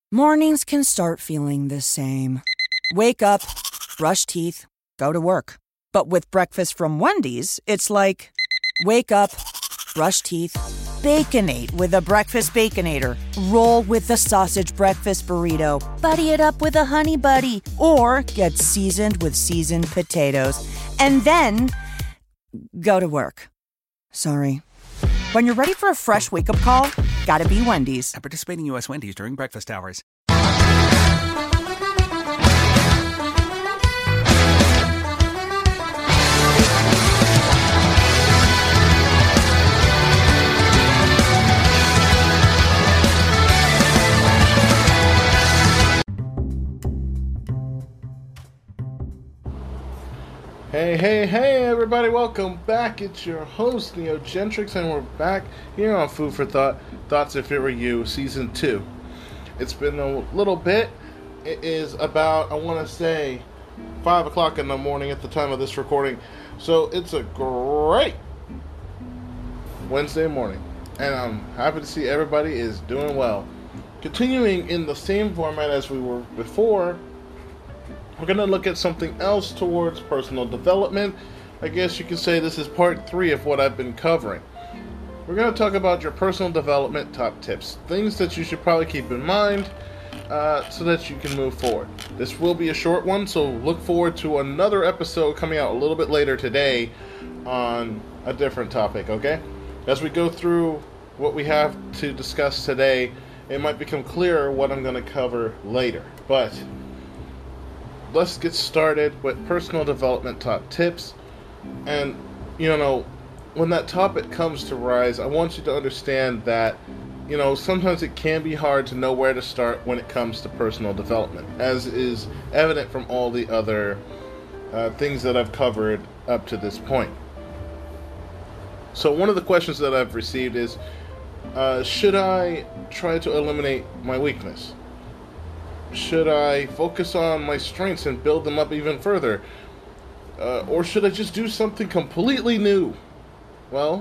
Mornings can start feeling the same. Wake up, brush teeth, go to work. But with breakfast from Wendy's, it's like, wake up, brush teeth, Baconate with a breakfast Baconator. Roll with the sausage breakfast burrito. Buddy it up with a Honey Buddy. Or get seasoned with seasoned potatoes. And then go to work. Sorry. When you're ready for a fresh wake-up call, gotta be Wendy's. At participating U.S. Wendy's during breakfast hours. Hey, everybody, welcome back. It's your host, Neogentrix, and we're back here on Food for Thought, Thoughts If It Were You, Season 2. It's been a little bit. It is about, I want to say, 5 o'clock in the morning at the time of this recording. So it's a great Wednesday morning, and I'm happy to see everybody is doing well. Continuing in the same format as we were before, we're going to look at something else towards personal development. I guess you could say this is part 3 of what I've been covering. We're going to talk about your personal development top tips. Things that you should probably keep in mind so that you can move forward. This will be a short one, so look forward to another episode coming out a little bit later today on a different topic, okay? As we go through what we have to discuss today, it might become clearer what I'm going to cover later. But let's get started with personal development top tips. And, when that topic comes to rise, I want you to understand that, sometimes it can be hard to know where to start when it comes to personal development, as is evident from all the other things that I've covered up to this point. So one of the questions that I've received is, should I try to eliminate my weakness? Should I focus on my strengths and build them up even further? Or should I just do something completely new? Well,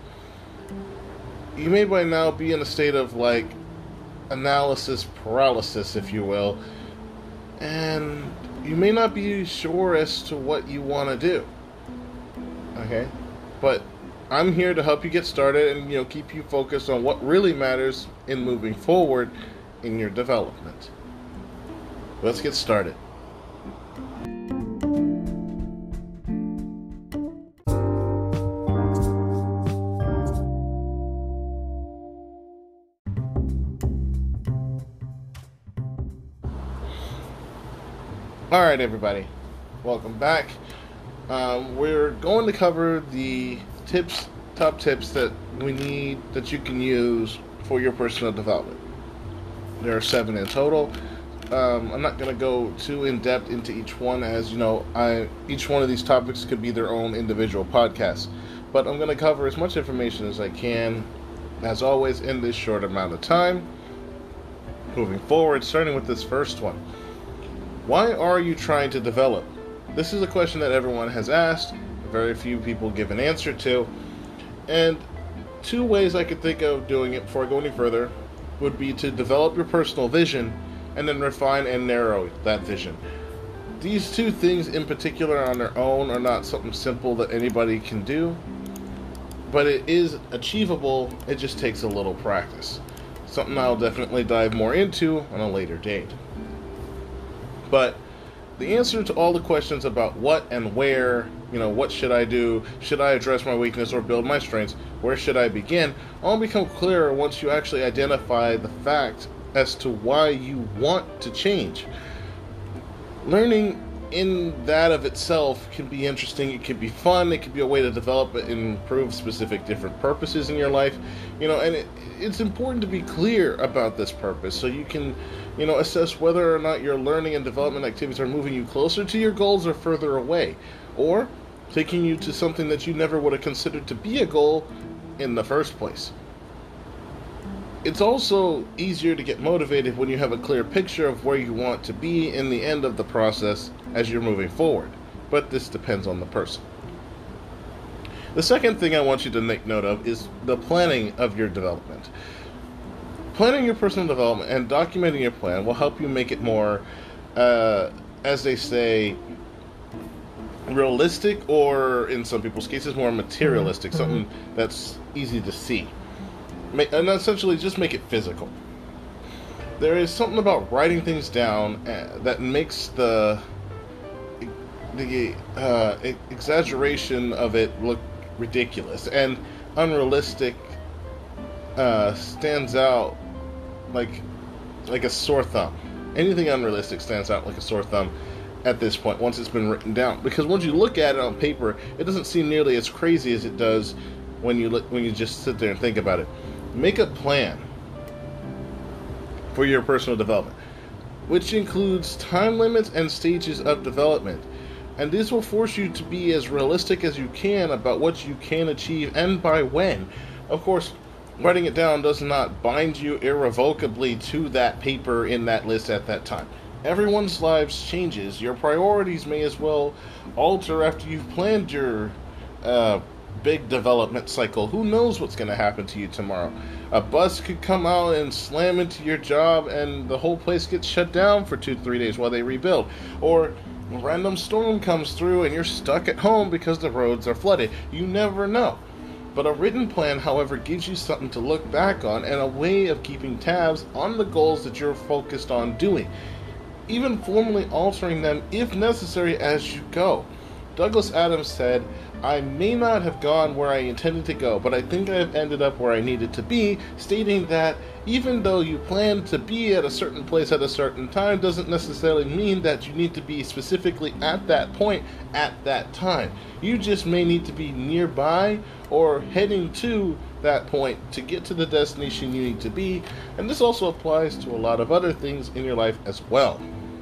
you may by now be in a state of, analysis paralysis, if you will. And you may not be sure as to what you want to do. Okay? But I'm here to help you get started and, keep you focused on what really matters in moving forward in your development. Let's get started. Alright, everybody. Welcome back. We're going to cover the top tips that we need, that you can use for your personal development. There are 7 in total. I'm not going to go too in-depth into each one, as each one of these topics could be their own individual podcast. But I'm going to cover as much information as I can, as always, in this short amount of time. Moving forward, starting with this first one. Why are you trying to develop? This is a question that everyone has asked, very few people give an answer to. And 2 ways I could think of doing it before I go any further would be to develop your personal vision and then refine and narrow that vision. These 2 things in particular on their own are not something simple that anybody can do, but it is achievable. It just takes a little practice. Something I'll definitely dive more into on a later date. But the answer to all the questions about what and where, what should I do, should I address my weakness or build my strengths, where should I begin, all become clearer once you actually identify the fact as to why you want to change. Learning in that of itself can be interesting, it can be fun, it can be a way to develop and improve specific different purposes in your life, and it's important to be clear about this purpose so you can, assess whether or not your learning and development activities are moving you closer to your goals or further away, or taking you to something that you never would have considered to be a goal in the first place. It's also easier to get motivated when you have a clear picture of where you want to be in the end of the process as you're moving forward, but this depends on the person. The second thing I want you to make note of is the planning of your development. Planning your personal development and documenting your plan will help you make it more, as they say, realistic, or in some people's cases, more materialistic, something that's easy to see. And essentially just make it physical. There is something about writing things down that makes the exaggeration of it look ridiculous, and unrealistic stands out like a sore thumb. Anything unrealistic stands out like a sore thumb at this point once it's been written down, because once you look at it on paper, it doesn't seem nearly as crazy as it does when you just sit there and think about it. Make a plan for your personal development, which includes time limits and stages of development. And this will force you to be as realistic as you can about what you can achieve and by when. Of course, writing it down does not bind you irrevocably to that paper in that list at that time. Everyone's lives changes. Your priorities may as well alter after you've planned your big development cycle. Who knows what's going to happen to you tomorrow? A bus could come out and slam into your job and the whole place gets shut down for 2-3 days while they rebuild. Or a random storm comes through and you're stuck at home because the roads are flooded. You never know. But a written plan, however, gives you something to look back on and a way of keeping tabs on the goals that you're focused on doing, even formally altering them if necessary as you go. Douglas Adams said, "I may not have gone where I intended to go, but I think I have ended up where I needed to be," stating that even though you plan to be at a certain place at a certain time doesn't necessarily mean that you need to be specifically at that point at that time. You just may need to be nearby or heading to that point to get to the destination you need to be, and this also applies to a lot of other things in your life as well.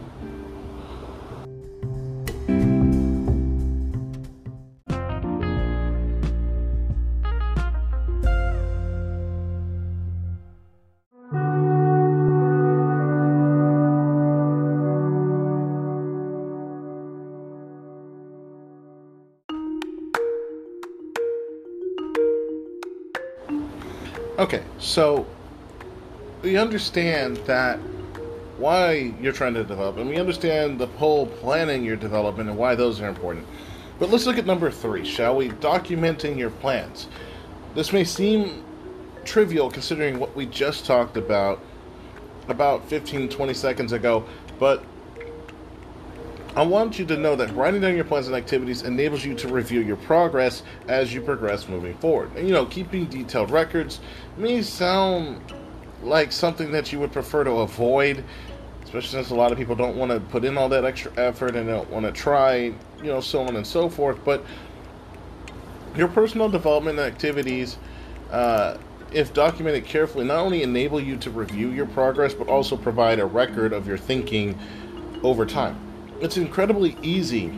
Okay, so we understand that why you're trying to develop, and we understand the whole planning your development and why those are important. But let's look at number 3, shall we? Documenting your plans. This may seem trivial considering what we just talked about 15-20 seconds ago, but I want you to know that writing down your plans and activities enables you to review your progress as you progress moving forward. And, keeping detailed records may sound like something that you would prefer to avoid, especially since a lot of people don't want to put in all that extra effort and don't want to try, so on and so forth. But your personal development activities, if documented carefully, not only enable you to review your progress, but also provide a record of your thinking over time. It's incredibly easy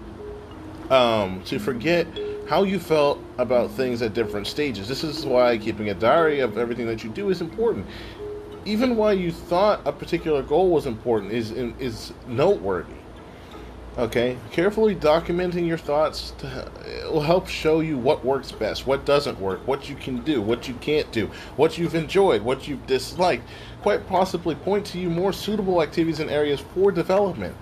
to forget how you felt about things at different stages. This is why keeping a diary of everything that you do is important. Even why you thought a particular goal was important is noteworthy. Okay? Carefully documenting your thoughts will help show you what works best, what doesn't work, what you can do, what you can't do, what you've enjoyed, what you've disliked. Quite possibly point to you more suitable activities and areas for development.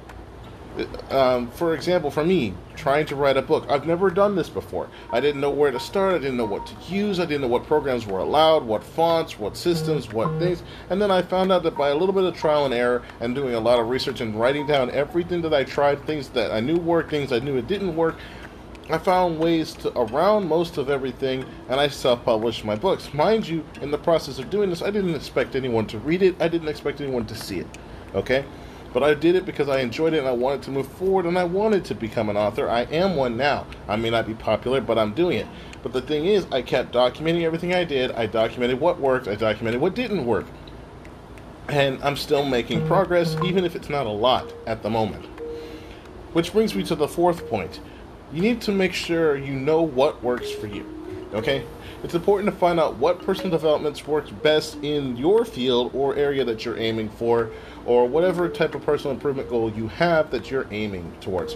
For example, for me, trying to write a book, I've never done this before. I didn't know where to start, I didn't know what to use, I didn't know what programs were allowed, what fonts, what systems, what things, and then I found out that by a little bit of trial and error and doing a lot of research and writing down everything that I tried, things that I knew worked, things I knew it didn't work, I found ways to around most of everything, and I self-published my books. Mind you, in the process of doing this, I didn't expect anyone to read it, I didn't expect anyone to see it, okay? But I did it because I enjoyed it and I wanted to move forward and I wanted to become an author. I am one now. I may not be popular, but I'm doing it. But the thing is, I kept documenting everything I did. I documented what worked. I documented what didn't work. And I'm still making progress, even if it's not a lot at the moment. Which brings me to the 4th point. You need to make sure you know what works for you. Okay? It's important to find out what personal developments works best in your field or area that you're aiming for, or whatever type of personal improvement goal you have that you're aiming towards.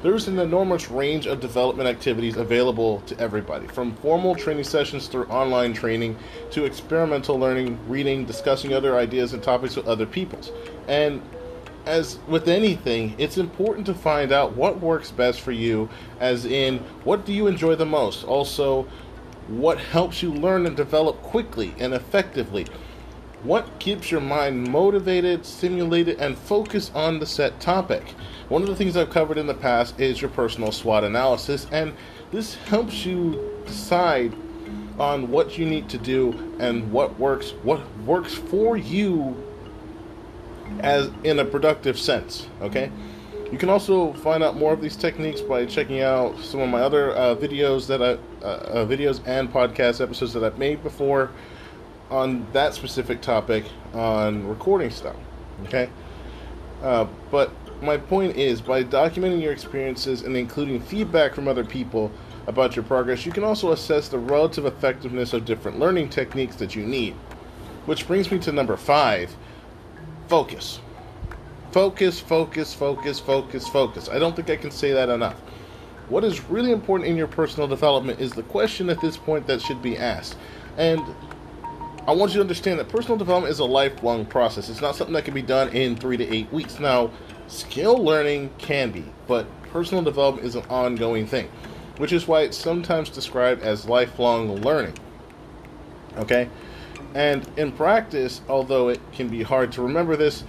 There's an enormous range of development activities available to everybody, from formal training sessions through online training to experimental learning, reading, discussing other ideas and topics with other peoples. And as with anything, it's important to find out what works best for you, as in, what do you enjoy the most? Also, what helps you learn and develop quickly and effectively? What keeps your mind motivated, stimulated, and focused on the set topic? One of the things I've covered in the past is your personal SWOT analysis, and this helps you decide on what you need to do and what works for you as in a productive sense, okay? You can also find out more of these techniques by checking out some of my other videos and podcast episodes that I've made before on that specific topic on recording stuff, okay? But my point is, by documenting your experiences and including feedback from other people about your progress, you can also assess the relative effectiveness of different learning techniques that you need. Which brings me to number 5, focus. Focus, focus, focus, focus, focus. I don't think I can say that enough. What is really important in your personal development is the question at this point that should be asked. And I want you to understand that personal development is a lifelong process. It's not something that can be done in 3 to 8 weeks. Now, skill learning can be, but personal development is an ongoing thing, which is why it's sometimes described as lifelong learning. Okay? And in practice, although it can be hard to remember this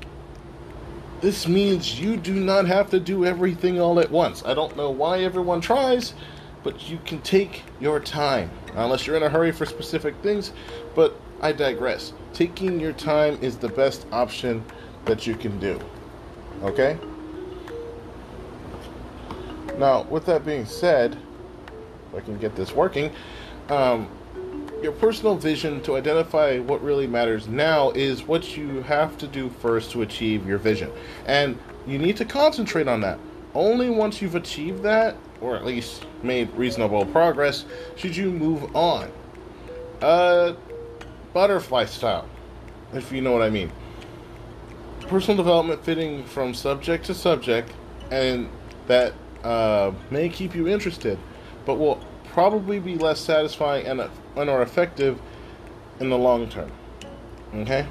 means you do not have to do everything all at once. I don't know why everyone tries, but you can take your time, unless you're in a hurry for specific things, but I digress. Taking your time is the best option that you can do. Okay? Now, with that being said, if I can get this working, your personal vision to identify what really matters now is what you have to do first to achieve your vision. And you need to concentrate on that. Only once you've achieved that, or at least made reasonable progress, should you move on. Butterfly style, if you know what I mean. Personal development fitting from subject to subject, and that may keep you interested, but will probably be less satisfying and or effective in the long term. Okay?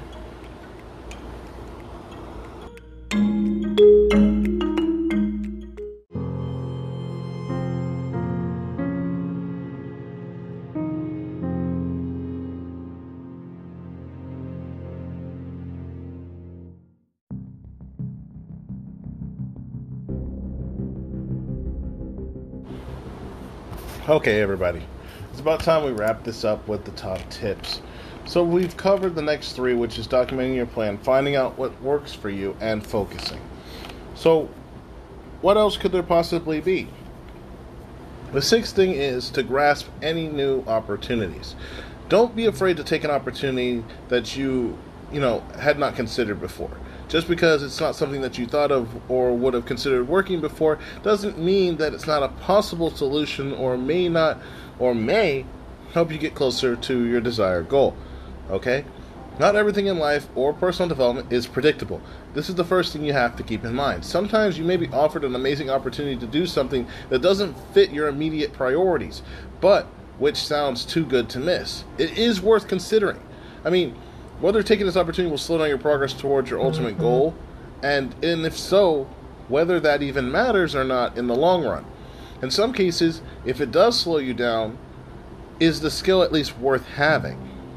Okay, everybody. It's about time we wrap this up with the top tips. So we've covered the next 3, which is documenting your plan, finding out what works for you, and focusing. So what else could there possibly be? The 6th thing is to grasp any new opportunities. Don't be afraid to take an opportunity that you had not considered before. Just because it's not something that you thought of or would have considered working before doesn't mean that it's not a possible solution, or may help you get closer to your desired goal. Okay? Not everything in life or personal development is predictable. This is the first thing you have to keep in mind. Sometimes you may be offered an amazing opportunity to do something that doesn't fit your immediate priorities, but which sounds too good to miss. It is worth considering. I mean, whether taking this opportunity will slow down your progress towards your ultimate goal, and if so, whether that even matters or not in the long run. In some cases, if it does slow you down, is the skill at least worth having?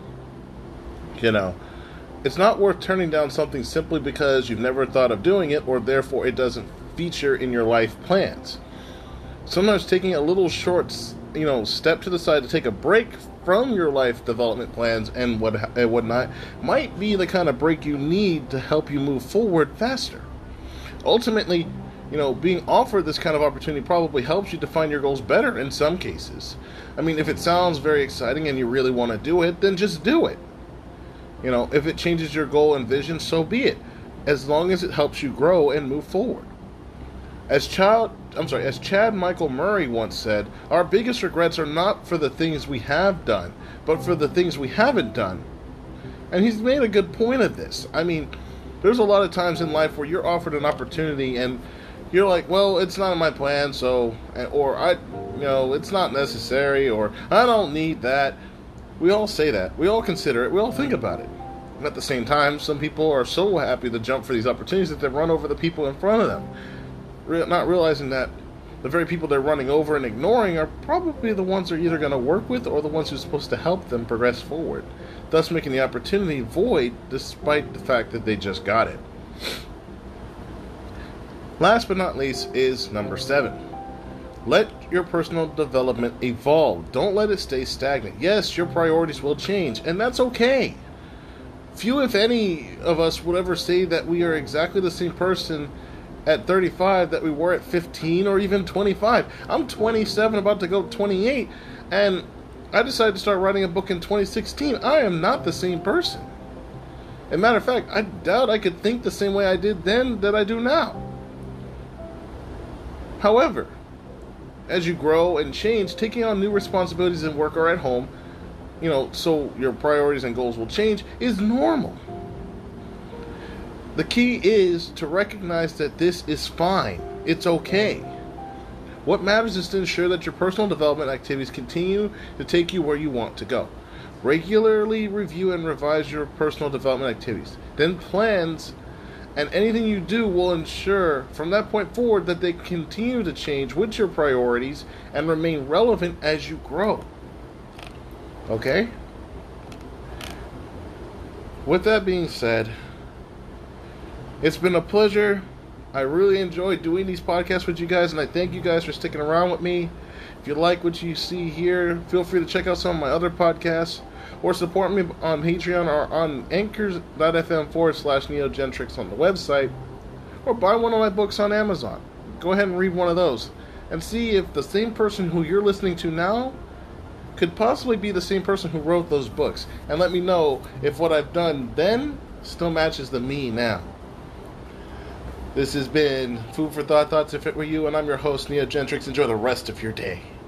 It's not worth turning down something simply because you've never thought of doing it, or therefore it doesn't feature in your life plans. Sometimes taking a little short, step to the side to take a break from your life development plans and whatnot might be the kind of break you need to help you move forward faster. Ultimately, being offered this kind of opportunity probably helps you define your goals better in some cases. I mean, if it sounds very exciting and you really want to do it, then just do it. If it changes your goal and vision, so be it, as long as it helps you grow and move forward. As Chad Michael Murray once said, our biggest regrets are not for the things we have done, but for the things we haven't done. And he's made a good point of this. I mean, there's a lot of times in life where you're offered an opportunity and you're like, well, it's not in my plan, so, or it's not necessary, or I don't need that. We all say that. We all consider it. We all think about it. And at the same time, some people are so happy to jump for these opportunities that they run over the people in front of them, not realizing that the very people they're running over and ignoring are probably the ones they're either going to work with or the ones who are supposed to help them progress forward, thus making the opportunity void despite the fact that they just got it. Last but not least is number 7. Let your personal development evolve. Don't let it stay stagnant. Yes, your priorities will change, and that's okay. Few, if any, of us would ever say that we are exactly the same person at 35 that we were at 15 or even 25. I'm 27, about to go 28, and I decided to start writing a book in 2016. I am not the same person. As a matter of fact, I doubt I could think the same way I did then that I do now. However, as you grow and change, taking on new responsibilities in work or at home, so your priorities and goals will change, is normal. The key is to recognize that this is fine. It's okay. What matters is to ensure that your personal development activities continue to take you where you want to go. Regularly review and revise your personal development activities. Then plans and anything you do will ensure from that point forward that they continue to change with your priorities and remain relevant as you grow. Okay? With that being said, it's been a pleasure. I really enjoyed doing these podcasts with you guys, and I thank you guys for sticking around with me. If you like what you see here, feel free to check out some of my other podcasts, or support me on Patreon or on anchors.fm/NeoGentrix on the website, or buy one of my books on Amazon. Go ahead and read one of those, and see if the same person who you're listening to now could possibly be the same person who wrote those books, and let me know if what I've done then still matches the me now. This has been Food for Thought, Thoughts If It Were You, and I'm your host, NeoGentrix. Enjoy the rest of your day.